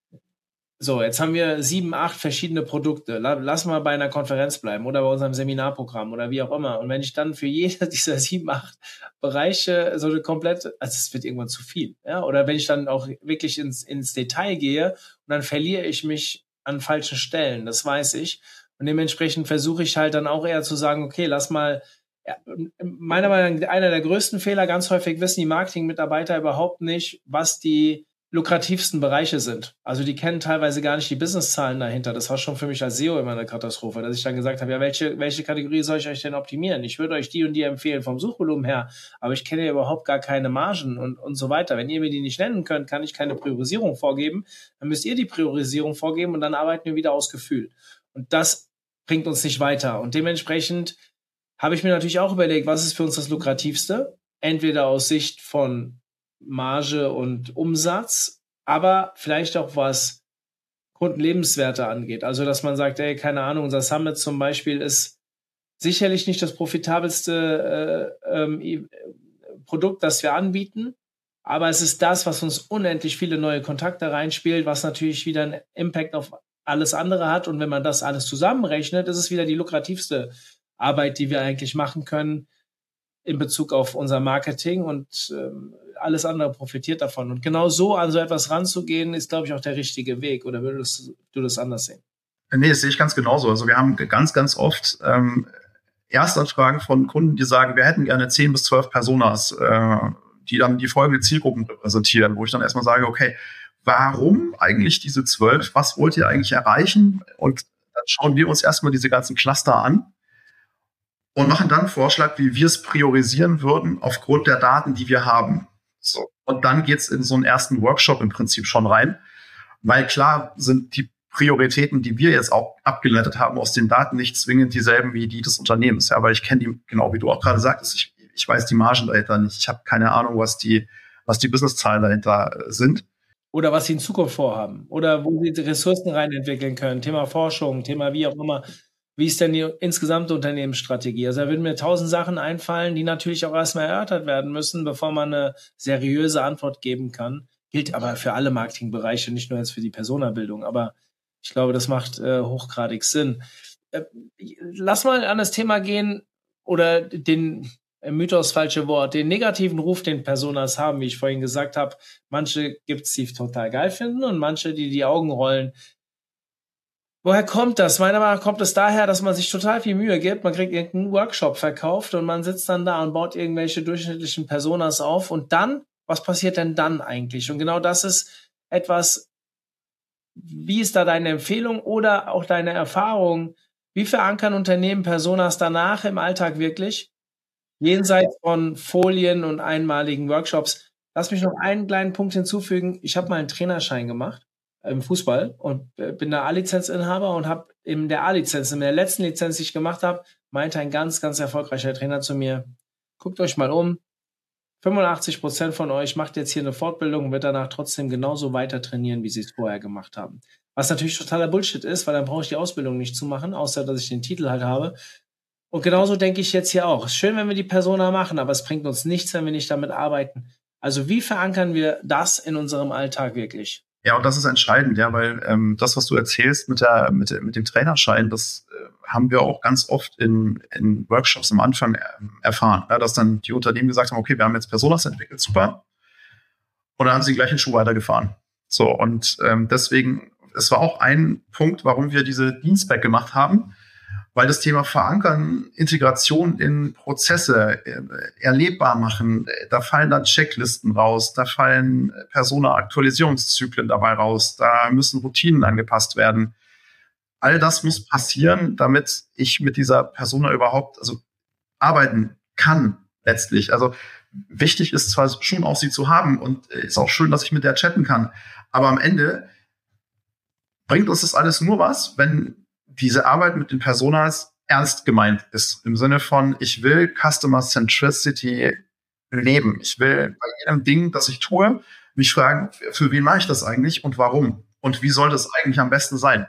so, jetzt haben wir sieben, acht verschiedene Produkte. Lass mal bei einer Konferenz bleiben oder bei unserem Seminarprogramm oder wie auch immer. Und wenn ich dann für jede dieser sieben, acht Bereiche so eine komplette, also es wird irgendwann zu viel, ja, oder wenn ich dann auch wirklich ins, ins Detail gehe und dann verliere ich mich an falschen Stellen, das weiß ich. Und dementsprechend versuche ich halt dann auch eher zu sagen, okay, lass mal, ja, meiner Meinung nach einer der größten Fehler, ganz häufig wissen die Marketing-Mitarbeiter überhaupt nicht, was die lukrativsten Bereiche sind. Also die kennen teilweise gar nicht die Businesszahlen dahinter. Das war schon für mich als S E O immer eine Katastrophe, dass ich dann gesagt habe, ja, welche, welche Kategorie soll ich euch denn optimieren? Ich würde euch die und die empfehlen vom Suchvolumen her, aber ich kenne ja überhaupt gar keine Margen und, und so weiter. Wenn ihr mir die nicht nennen könnt, kann ich keine Priorisierung vorgeben. Dann müsst ihr die Priorisierung vorgeben und dann arbeiten wir wieder aus Gefühl. Und das bringt uns nicht weiter. Und dementsprechend habe ich mir natürlich auch überlegt, was ist für uns das Lukrativste? Entweder aus Sicht von Marge und Umsatz, aber vielleicht auch was Kundenlebenswerte angeht. Also, dass man sagt, ey, keine Ahnung, unser Summit zum Beispiel ist sicherlich nicht das profitabelste äh, ähm, Produkt, das wir anbieten, aber es ist das, was uns unendlich viele neue Kontakte reinspielt, was natürlich wieder einen Impact auf alles andere hat. Und wenn man das alles zusammenrechnet, ist es wieder die lukrativste Arbeit, die wir eigentlich machen können in Bezug auf unser Marketing, und ähm, alles andere profitiert davon. Und genau so an so etwas ranzugehen, ist, glaube ich, auch der richtige Weg. Oder würdest du das anders sehen? Nee, das sehe ich ganz genauso. Also wir haben ganz, ganz oft ähm, Erstanfragen von Kunden, die sagen, wir hätten gerne zehn bis zwölf Personas, äh, die dann die folgende Zielgruppen repräsentieren, wo ich dann erstmal sage, okay, warum eigentlich diese zwölf? Was wollt ihr eigentlich erreichen? Und dann schauen wir uns erstmal diese ganzen Cluster an und machen dann einen Vorschlag, wie wir es priorisieren würden aufgrund der Daten, die wir haben. So. Und dann geht's in so einen ersten Workshop im Prinzip schon rein, weil klar sind die Prioritäten, die wir jetzt auch abgeleitet haben aus den Daten, nicht zwingend dieselben wie die des Unternehmens. Ja, aber ich kenne die, genau wie du auch gerade sagtest, ich, ich weiß die Margen dahinter nicht. Ich habe keine Ahnung, was die, was die Businesszahlen dahinter sind. Oder was sie in Zukunft vorhaben. Oder wo sie Ressourcen rein entwickeln können. Thema Forschung, Thema wie auch immer. Wie ist denn die insgesamte Unternehmensstrategie? Also da würden mir tausend Sachen einfallen, die natürlich auch erstmal erörtert werden müssen, bevor man eine seriöse Antwort geben kann. Gilt aber für alle Marketingbereiche, nicht nur jetzt für die Personabildung. Aber ich glaube, das macht äh, hochgradig Sinn. Äh, lass mal an das Thema gehen, oder den äh, Mythos, falsche Wort, den negativen Ruf, den Personas haben, wie ich vorhin gesagt habe. Manche gibt's, die total geil finden, und manche, die die Augen rollen. Woher kommt das? Meiner Meinung nach kommt es daher, dass man sich total viel Mühe gibt. Man kriegt irgendeinen Workshop verkauft und man sitzt dann da und baut irgendwelche durchschnittlichen Personas auf. Und dann, was passiert denn dann eigentlich? Und genau das ist etwas. Wie ist da deine Empfehlung oder auch deine Erfahrung? Wie verankern Unternehmen Personas danach im Alltag wirklich? Jenseits von Folien und einmaligen Workshops. Lass mich noch einen kleinen Punkt hinzufügen. Ich habe mal einen Trainerschein gemacht im Fußball und bin da A-Lizenzinhaber und habe in der A-Lizenz, in der letzten Lizenz, die ich gemacht habe, meinte ein ganz, ganz erfolgreicher Trainer zu mir, guckt euch mal um, fünfundachtzig Prozent von euch macht jetzt hier eine Fortbildung und wird danach trotzdem genauso weiter trainieren, wie sie es vorher gemacht haben. Was natürlich totaler Bullshit ist, weil dann brauche ich die Ausbildung nicht zu machen, außer dass ich den Titel halt habe. Und genauso denke ich jetzt hier auch. Ist schön, wenn wir die Persona machen, aber es bringt uns nichts, wenn wir nicht damit arbeiten. Also wie verankern wir das in unserem Alltag wirklich? Ja, und das ist entscheidend, ja, weil ähm, das, was du erzählst mit der mit, mit dem Trainerschein, das äh, haben wir auch ganz oft in, in Workshops am Anfang äh, erfahren, ja, dass dann die Unternehmen gesagt haben, okay, wir haben jetzt Personas entwickelt, super, und dann haben sie gleich den Schuh weitergefahren. So, und ähm, deswegen, es war auch ein Punkt, warum wir diese Dienstback gemacht haben, weil das Thema Verankern, Integration in Prozesse, äh, erlebbar machen, äh, da fallen dann Checklisten raus, da fallen Persona-Aktualisierungszyklen dabei raus, da müssen Routinen angepasst werden. All das muss passieren, damit ich mit dieser Persona überhaupt also arbeiten kann letztlich. Also wichtig ist zwar schon auch, sie zu haben, und äh, ist auch schön, dass ich mit der chatten kann, aber am Ende bringt uns das alles nur was, wenn diese Arbeit mit den Personas ernst gemeint ist. Im Sinne von, ich will Customer Centricity leben. Ich will bei jedem Ding, das ich tue, mich fragen, für wen mache ich das eigentlich und warum? Und wie soll das eigentlich am besten sein?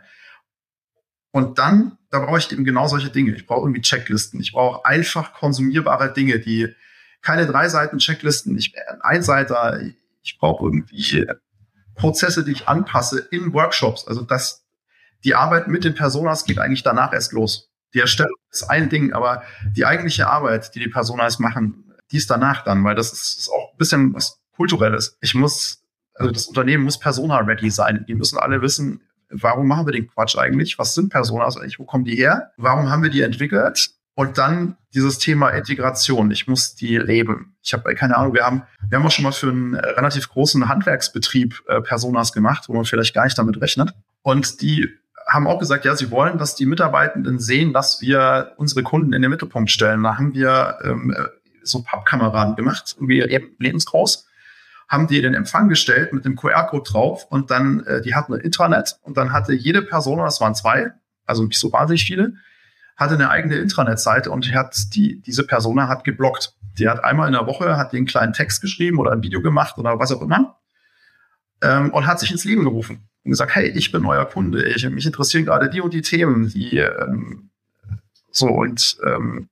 Und dann, da brauche ich eben genau solche Dinge. Ich brauche irgendwie Checklisten. Ich brauche einfach konsumierbare Dinge, die keine drei Seiten Checklisten, ich ein Einseiter. Ich brauche irgendwie Prozesse, die ich anpasse in Workshops. Also das Die Arbeit mit den Personas geht eigentlich danach erst los. Die Erstellung ist ein Ding, aber die eigentliche Arbeit, die die Personas machen, die ist danach dann, weil das ist, ist auch ein bisschen was Kulturelles. Ich muss, also das Unternehmen muss Persona-ready sein. Die müssen alle wissen, warum machen wir den Quatsch eigentlich? Was sind Personas eigentlich? Wo kommen die her? Warum haben wir die entwickelt? Und dann dieses Thema Integration. Ich muss die leben. Ich habe keine Ahnung, wir haben, wir haben auch schon mal für einen relativ großen Handwerksbetrieb äh, Personas gemacht, wo man vielleicht gar nicht damit rechnet. Und die haben auch gesagt, ja, sie wollen, dass die Mitarbeitenden sehen, dass wir unsere Kunden in den Mittelpunkt stellen. Da haben wir ähm, so Pappkameraden gemacht, irgendwie lebensgroß, haben die den Empfang gestellt mit dem Q R-Code drauf, und dann, äh, die hatten ein Intranet, und dann hatte jede Person, das waren zwei, also nicht so wahnsinnig viele, hatte eine eigene Intranet-Seite, und hat die, diese Persona hat geblockt. Die hat einmal in der Woche, hat den kleinen Text geschrieben oder ein Video gemacht oder was auch immer, ähm, und hat sich ins Leben gerufen. Und gesagt, hey, ich bin euer Kunde, ich, mich interessieren gerade die und die Themen, die ähm, so, und ähm,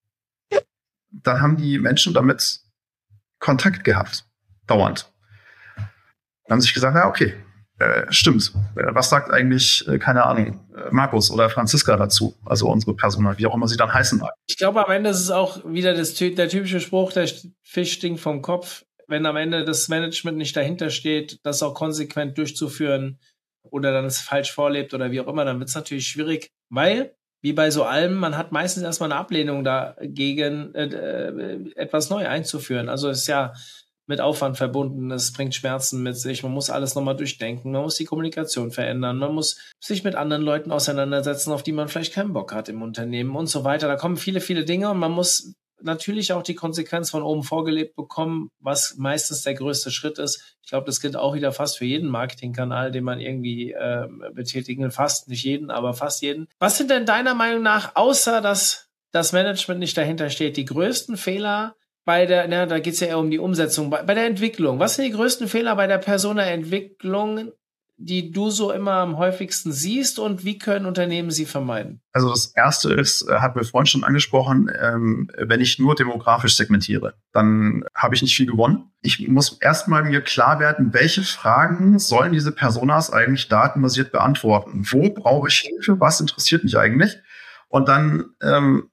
dann haben die Menschen damit Kontakt gehabt, dauernd. Dann haben sich gesagt, ja, okay, äh, stimmt. Was sagt eigentlich, äh, keine Ahnung, Markus oder Franziska dazu? Also unsere Persona, wie auch immer sie dann heißen mag. Ich glaube, am Ende ist es auch wieder das, der typische Spruch, der Fisch stinkt vom Kopf. Wenn am Ende das Management nicht dahinter steht, das auch konsequent durchzuführen oder dann es falsch vorlebt oder wie auch immer, dann wird es natürlich schwierig, weil, wie bei so allem, man hat meistens erstmal eine Ablehnung dagegen, äh, etwas neu einzuführen. Also es ist ja mit Aufwand verbunden, es bringt Schmerzen mit sich, man muss alles nochmal durchdenken, man muss die Kommunikation verändern, man muss sich mit anderen Leuten auseinandersetzen, auf die man vielleicht keinen Bock hat im Unternehmen und so weiter. Da kommen viele, viele Dinge und man muss natürlich auch die Konsequenz von oben vorgelebt bekommen, was meistens der größte Schritt ist. Ich glaube, das gilt auch wieder fast für jeden Marketingkanal, den man irgendwie äh, betätigen will. Fast, nicht jeden, aber fast jeden. Was sind denn deiner Meinung nach, außer dass das Management nicht dahinter steht, die größten Fehler bei der, na, da geht es ja eher um die Umsetzung, bei, bei der Entwicklung? Was sind die größten Fehler bei der Persona-Entwicklung, die du so immer am häufigsten siehst, und wie können Unternehmen sie vermeiden? Also das Erste ist, äh, hatten wir vorhin schon angesprochen, ähm, wenn ich nur demografisch segmentiere, dann habe ich nicht viel gewonnen. Ich muss erstmal mir klar werden, welche Fragen sollen diese Personas eigentlich datenbasiert beantworten? Wo brauche ich Hilfe? Was interessiert mich eigentlich? Und dann, ähm,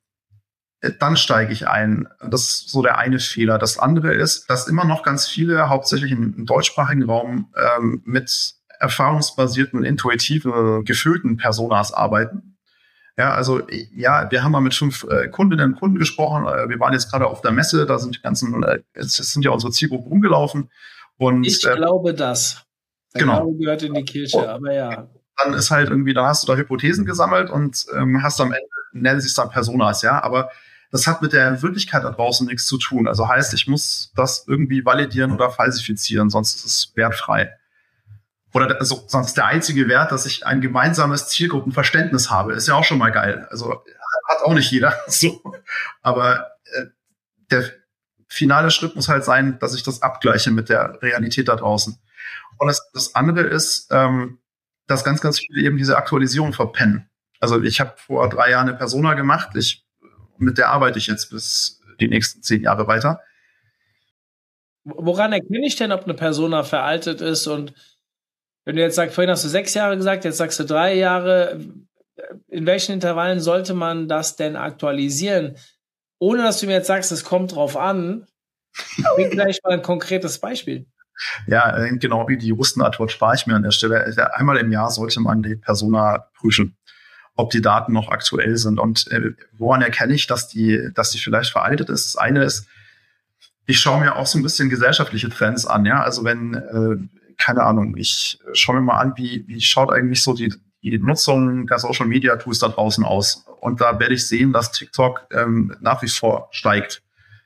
dann steige ich ein. Das ist so der eine Fehler. Das andere ist, dass immer noch ganz viele, hauptsächlich im, im deutschsprachigen Raum, ähm, mit erfahrungsbasierten und intuitiven, gefüllten Personas arbeiten. Ja, also, ja, wir haben mal mit fünf äh, Kundinnen und Kunden gesprochen. Äh, wir waren jetzt gerade auf der Messe, da sind die ganzen, äh, es sind ja unsere Zielgruppen rumgelaufen. Und, ich äh, glaube das. Der genau. Glaube gehört in die Kirche, oh, aber ja. Dann ist halt irgendwie, da hast du da Hypothesen gesammelt und ähm, hast am Ende, nennen sich dann Personas, ja, aber das hat mit der Wirklichkeit da draußen nichts zu tun. Also heißt, ich muss das irgendwie validieren oder falsifizieren, sonst ist es wertfrei. Oder also, sonst ist der einzige Wert, dass ich ein gemeinsames Zielgruppenverständnis habe. Ist ja auch schon mal geil. Also hat auch nicht jeder. So. Aber äh, der finale Schritt muss halt sein, dass ich das abgleiche mit der Realität da draußen. Und das, das andere ist, ähm, dass ganz, ganz viele eben diese Aktualisierung verpennen. Also ich habe vor drei Jahren eine Persona gemacht. Ich, mit der arbeite ich jetzt bis die nächsten zehn Jahre weiter. Woran erkenne ich denn, ob eine Persona veraltet ist? Und wenn du jetzt sagst, vorhin hast du sechs Jahre gesagt, jetzt sagst du drei Jahre, in welchen Intervallen sollte man das denn aktualisieren? Ohne dass du mir jetzt sagst, es kommt drauf an, bring gleich mal ein konkretes Beispiel. Ja, genau wie die Juristenantwort spare ich mir an der Stelle. Einmal im Jahr sollte man die Persona prüfen, ob die Daten noch aktuell sind. Und äh, woran erkenne ich, dass die, dass die vielleicht veraltet ist? Das eine ist, ich schaue mir auch so ein bisschen gesellschaftliche Trends an. Ja, also wenn äh, keine Ahnung, ich schaue mir mal an, wie, wie schaut eigentlich so die, die Nutzung der Social Media Tools da draußen aus. Und da werde ich sehen, dass TikTok ähm, nach wie vor steigt.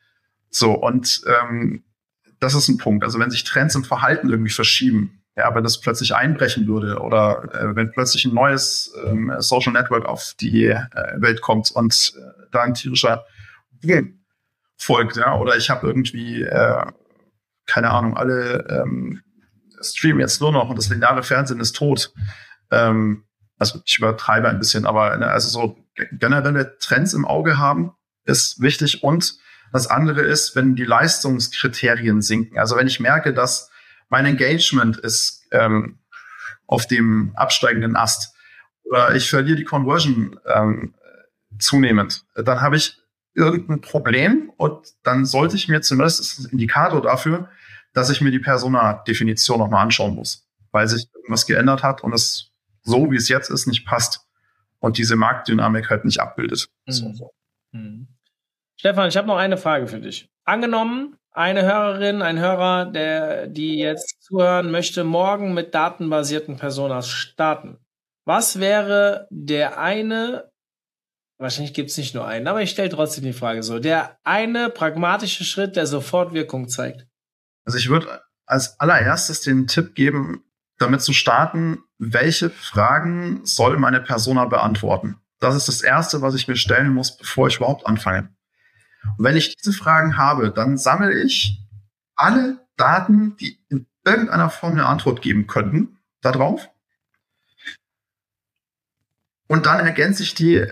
So, und ähm, das ist ein Punkt. Also wenn sich Trends im Verhalten irgendwie verschieben, ja, wenn das plötzlich einbrechen würde oder äh, wenn plötzlich ein neues ähm, Social Network auf die äh, Welt kommt und äh, da ein tierischer Boom folgt, ja, oder ich habe irgendwie, äh, keine Ahnung, alle ähm, streamen jetzt nur noch und das lineare Fernsehen ist tot. Ähm, also ich übertreibe ein bisschen, aber ne, also so generelle Trends im Auge haben ist wichtig. Und das andere ist, wenn die Leistungskriterien sinken. Also wenn ich merke, dass mein Engagement ist ähm, auf dem absteigenden Ast oder ich verliere die Conversion ähm, zunehmend, dann habe ich irgendein Problem und dann sollte ich mir zumindest, das ist ein Indikator dafür, dass ich mir die Persona-Definition nochmal anschauen muss, weil sich irgendwas geändert hat und es so, wie es jetzt ist, nicht passt und diese Marktdynamik halt nicht abbildet. Mhm. So. Mhm. Stefan, ich habe noch eine Frage für dich. Angenommen, eine Hörerin, ein Hörer, der, die jetzt zuhören möchte, morgen mit datenbasierten Personas starten. Was wäre der eine, wahrscheinlich gibt es nicht nur einen, aber ich stelle trotzdem die Frage so, der eine pragmatische Schritt, der sofort Wirkung zeigt? Also ich würde als allererstes den Tipp geben, damit zu starten, welche Fragen soll meine Persona beantworten? Das ist das Erste, was ich mir stellen muss, bevor ich überhaupt anfange. Und wenn ich diese Fragen habe, dann sammle ich alle Daten, die in irgendeiner Form eine Antwort geben könnten, darauf. Und dann ergänze ich die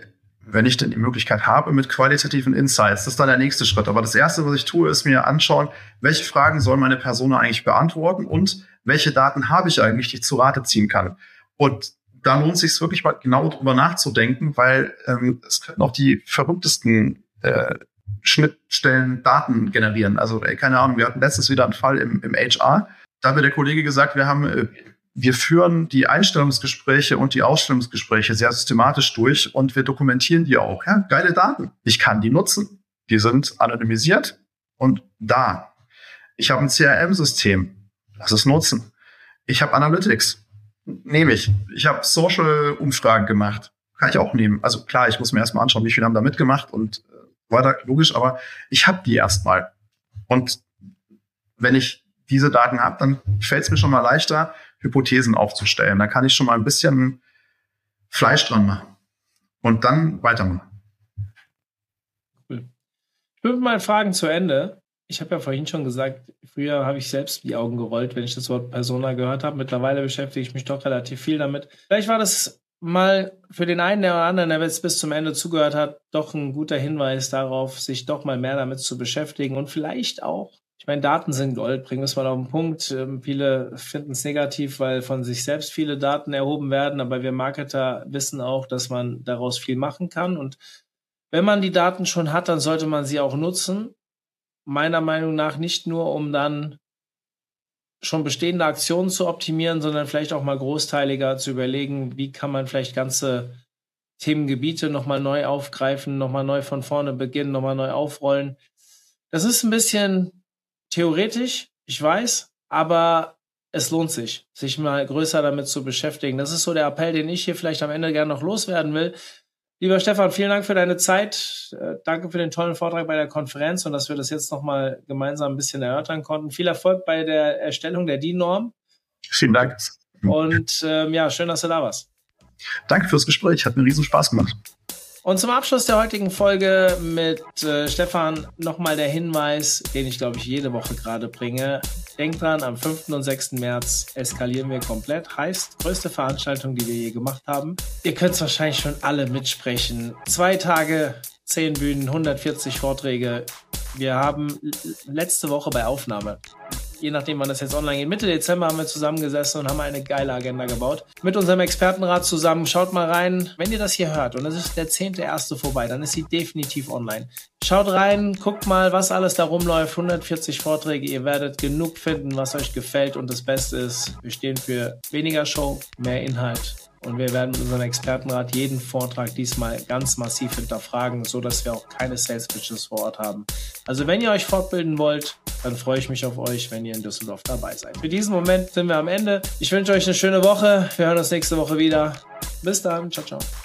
wenn ich denn die Möglichkeit habe, mit qualitativen Insights. Das ist dann der nächste Schritt. Aber das Erste, was ich tue, ist mir anschauen, welche Fragen soll meine Persona eigentlich beantworten und welche Daten habe ich eigentlich, die ich zu Rate ziehen kann. Und da lohnt es sich wirklich mal genau drüber nachzudenken, weil ähm, es können auch die verrücktesten äh, Schnittstellen Daten generieren. Also ey, keine Ahnung, wir hatten letztens wieder einen Fall im, im H R. Da hat mir der Kollege gesagt, wir haben, äh, wir führen die Einstellungsgespräche und die Ausstellungsgespräche sehr systematisch durch und wir dokumentieren die auch. Ja, geile Daten. Ich kann die nutzen. Die sind anonymisiert und da. Ich habe ein C R M-System. Lass es nutzen. Ich habe Analytics. Nehme ich. Ich habe Social-Umfragen gemacht. Kann ich auch nehmen. Also klar, ich muss mir erstmal anschauen, wie viele haben da mitgemacht und äh, weiter, logisch, aber ich habe die erstmal. Und wenn ich diese Daten habe, dann fällt es mir schon mal leichter, Hypothesen aufzustellen. Da kann ich schon mal ein bisschen Fleisch dran machen und dann weitermachen. Cool. Ich bin mit meinen Fragen zu Ende. Ich habe ja vorhin schon gesagt, früher habe ich selbst die Augen gerollt, wenn ich das Wort Persona gehört habe. Mittlerweile beschäftige ich mich doch relativ viel damit. Vielleicht war das mal für den einen oder anderen, der jetzt bis zum Ende zugehört hat, doch ein guter Hinweis darauf, sich doch mal mehr damit zu beschäftigen und vielleicht auch, ich meine, Daten sind Gold, bringen wir es mal auf den Punkt. Ähm, viele finden es negativ, weil von sich selbst viele Daten erhoben werden, aber wir Marketer wissen auch, dass man daraus viel machen kann und wenn man die Daten schon hat, dann sollte man sie auch nutzen. Meiner Meinung nach nicht nur, um dann schon bestehende Aktionen zu optimieren, sondern vielleicht auch mal großteiliger zu überlegen, wie kann man vielleicht ganze Themengebiete nochmal neu aufgreifen, nochmal neu von vorne beginnen, nochmal neu aufrollen. Das ist ein bisschen theoretisch, ich weiß, aber es lohnt sich, sich mal größer damit zu beschäftigen. Das ist so der Appell, den ich hier vielleicht am Ende gerne noch loswerden will. Lieber Stefan, vielen Dank für deine Zeit. Äh, danke für den tollen Vortrag bei der Konferenz und dass wir das jetzt nochmal gemeinsam ein bisschen erörtern konnten. Viel Erfolg bei der Erstellung der D I N-Norm. Vielen Dank. Und ähm, ja, schön, dass du da warst. Danke fürs Gespräch. Hat mir riesen Spaß gemacht. Und zum Abschluss der heutigen Folge mit äh, Stefan nochmal der Hinweis, den ich, glaube ich, jede Woche gerade bringe. Denkt dran, am fünften und sechsten März eskalieren wir komplett. Heißt, größte Veranstaltung, die wir je gemacht haben. Ihr könnt es wahrscheinlich schon alle mitsprechen. Zwei Tage, zehn Bühnen, hundertvierzig Vorträge. Wir haben letzte Woche bei Aufnahme, je nachdem, wann das jetzt online geht, Mitte Dezember haben wir zusammengesessen und haben eine geile Agenda gebaut. Mit unserem Expertenrat zusammen. Schaut mal rein. Wenn ihr das hier hört und es ist der zehnte erste vorbei, dann ist sie definitiv online. Schaut rein, guckt mal, was alles da rumläuft. hundertvierzig Vorträge. Ihr werdet genug finden, was euch gefällt. Und das Beste ist, wir stehen für weniger Show, mehr Inhalt. Und wir werden mit unserem Expertenrat jeden Vortrag diesmal ganz massiv hinterfragen, so dass wir auch keine Sales Pitches vor Ort haben. Also wenn ihr euch fortbilden wollt, dann freue ich mich auf euch, wenn ihr in Düsseldorf dabei seid. Für diesen Moment sind wir am Ende. Ich wünsche euch eine schöne Woche. Wir hören uns nächste Woche wieder. Bis dann. Ciao, ciao.